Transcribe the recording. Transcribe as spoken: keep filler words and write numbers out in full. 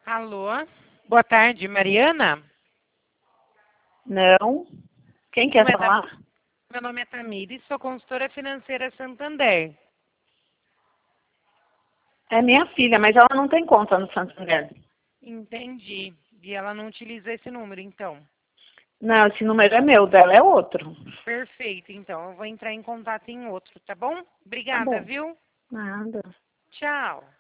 Alô? Boa tarde, Mariana? Não. Quem quer Não é da- falar? Meu nome é Tamires, sou consultora financeira Santander. É minha filha, mas ela não tem conta no Santander. Entendi. E ela não utiliza esse número, então. Não, esse número é meu, dela é outro. Perfeito, então. Eu vou entrar em contato em outro, tá bom? Tá Obrigada, bom. viu? Nada. Tchau.